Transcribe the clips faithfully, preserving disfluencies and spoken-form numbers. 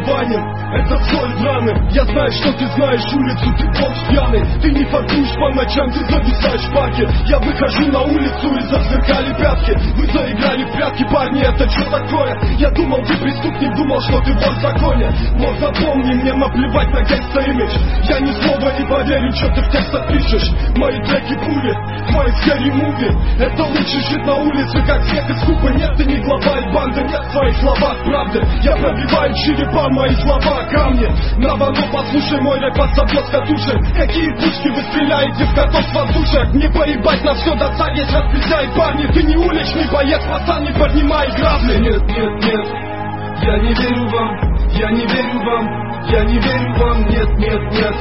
Ванин, это соль в раны. Я знаю, что ты знаешь улицу, ты бомж пьяный. Ты не фартуешь по ночам, ты зависаешь в парке. Я выхожу на улицу и засверкали пятки. Вы заиграли в прятки, парни, это что такое? Я думал, ты преступник, думал, что ты вор в законе. Но запомни, мне наплевать на гангста имидж. Я ни слова не поверю, что ты в текстах пишешь. Мои треки пули, мои скорее муви. Это лучший жить на улице, как снег из купы. Нет, ты не глава и банда, нет в твоих словах правды. Я пробиваю черепа, мои слова камни. На волну послушай мой рэп от забот катушек. Какие пушки вы стреляете в котов воздушек? Не поебать на все, до ца есть расписай, парни. Ты не уличный боец, пацан, не поднимай грабли. Нет, нет, нет, я не верю вам, я не верю вам, я не верю вам, нет, нет, нет.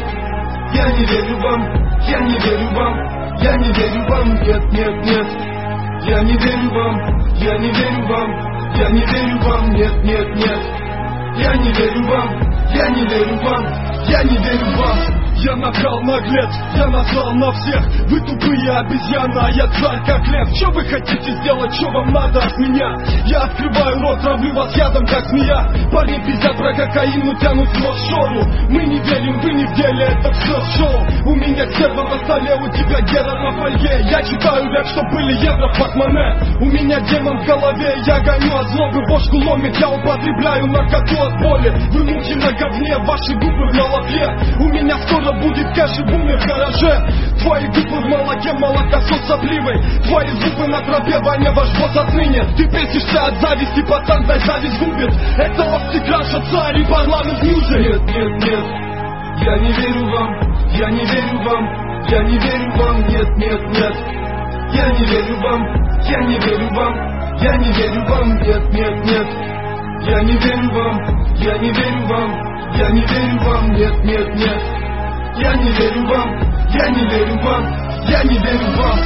Я не верю вам, я не верю вам, я не верю вам, нет, нет, нет. Я не верю вам, я не верю вам, я не верю вам, нет, нет, нет. Я не верю вам, я не верю вам, я не верю вам. Я набрал наглец, я назвал на всех. Вы тупые обезьяны, а я царь как лев. Что вы хотите сделать, что вам надо от меня? Я открываю рот, травлю вас ядом как змея. Парни пиздят про кокаин, но тянут в шору. Мы не верим, вы не в деле, это все шоу. У меня сервер на столе, у тебя гера на фольге. Я читаю рэп, чтоб были евро в портмоне. У меня демон в голове, я гоню от злобы. Бошку ломит, я употребляю наркоту от боли. Вы мухи на говне, ваши губы в молоке. У меня скоро будет кэш и бумер в гараже. Твои губы в молоке, молокосос сопливый. Твои зубы на тропе, Ваня ваш босс отныне. Ты бесишься от зависти, пацан, дай зависть губит. Это лапти краша, царь и парламент мьюзик. Нет, нет, нет, я не верю вам, я не верю вам, я не верю вам, нет, нет, нет. Я не верю вам, я не верю вам, я не верю вам, нет, нет, нет. Я не верю вам, я не верю вам, я не верю вам, нет, нет, нет. Я не верю вам, я не верю вам, я не верю вам.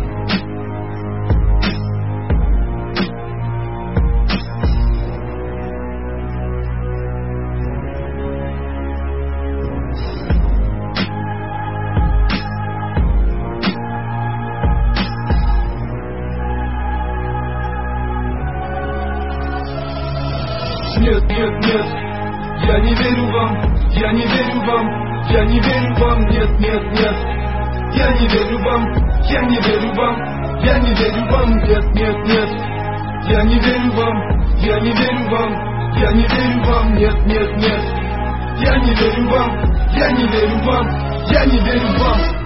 Нет, нет, нет, я не верю вам, я не верю вам. Я не верю вам, нет, нет, нет. Я не верю вам, я не верю вам, я не верю вам, нет, нет, нет. Я не верю вам, я не верю вам, я не верю вам, нет, нет, нет. Я не верю вам, я не верю вам, я не верю вам.